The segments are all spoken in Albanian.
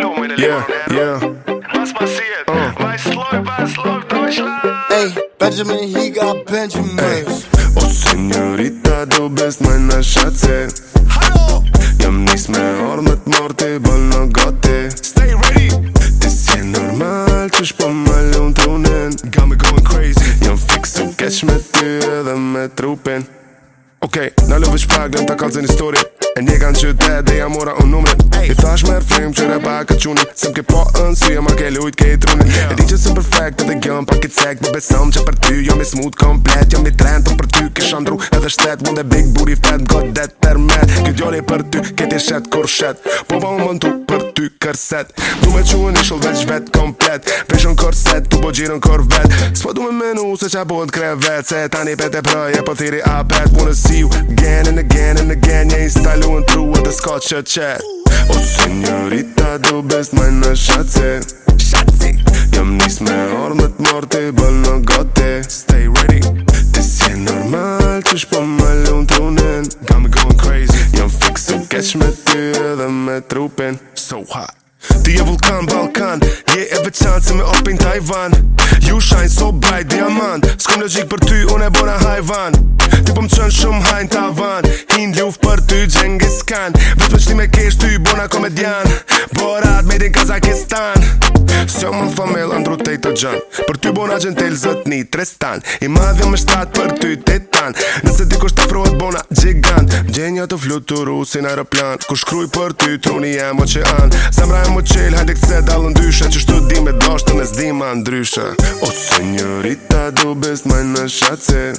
Mas passiert, was läuft Deutschland? Ey, Benjamin Higa, Benjamin. Oh Signorita, du bist meine Schatze. Hallo! Jam nis me orë më t'marti, bën në gati. Stay ready! Ti si normal, qysh po më lun trunin. Got me going crazy. Jam fiksu keq me ty edhe me trupin. Okej, na lëve shpagën ta kalzën histori. E një kanë qytet dhe jam mora unë numrin. I thash merë frame që repa ka qunin. Se m'ke po ënsu, jam a ke lujt ke i trunin. E di që sëm perfect edhe gjëm pak i cek. Po besom që për ty jam i smooth komplet. Jam i trendon për ty kish andru edhe shtet. Won't that big booty fat got that termet. Kjo djoli për ty keti shet kur shet. Po pa më mëntu për ty kërset. Du me quen ishull veç vet komplet. Prishon korset, tu po gjirën kor vet. S'po du me menu se qa po t'krevet. Se tani pete prëje po thiri apet. Wanna see you again and again and again. Ja instalu në tru edhe s'ka që qet. O signorita, du bist meine Schatze. Jam nis me orë me t'marti, bën në gati. Stay ready. Ti si normal, qysh po më lun trunin. Got me going crazy. Jam fiksu keq me ty edhe me trupin. So hot. Ti e vulkan Balkan, je e veçant se me opin Taiwan. You shine so bright diamant. S'kom logjik për ty, unë e bona hajvan. Ti po m'qën shumë hajn tavan. Hin luft për ty Gjengis Khan. Veç për qti me kesh ty bona komedian. Borat made in Kazakistan. S'jo më famil andru tej të gjën. Për ty bona gjentel zëtni Tristan. I madhja me shtat për ty Titan. Nëse dikush t'afrohet bona gjigant. Gjenja të fluturu si në aeroplan. Ku shkruj për ty truni jem oqean. Zemra e më qel hajde këtse dalë ndyshe. Që shtu di me dashtën e s'di ma ndryshe. O signorita, du bist meine Schatze.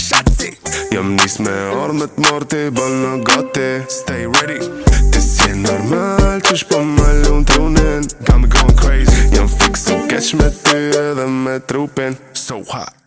Jam nis me orë me t'marti, bën në gati. Stay ready. Ti si normal, qysh po më lun trunin. Got me going crazy. Jam fiksu keq me ty edhe me trupin. So hot.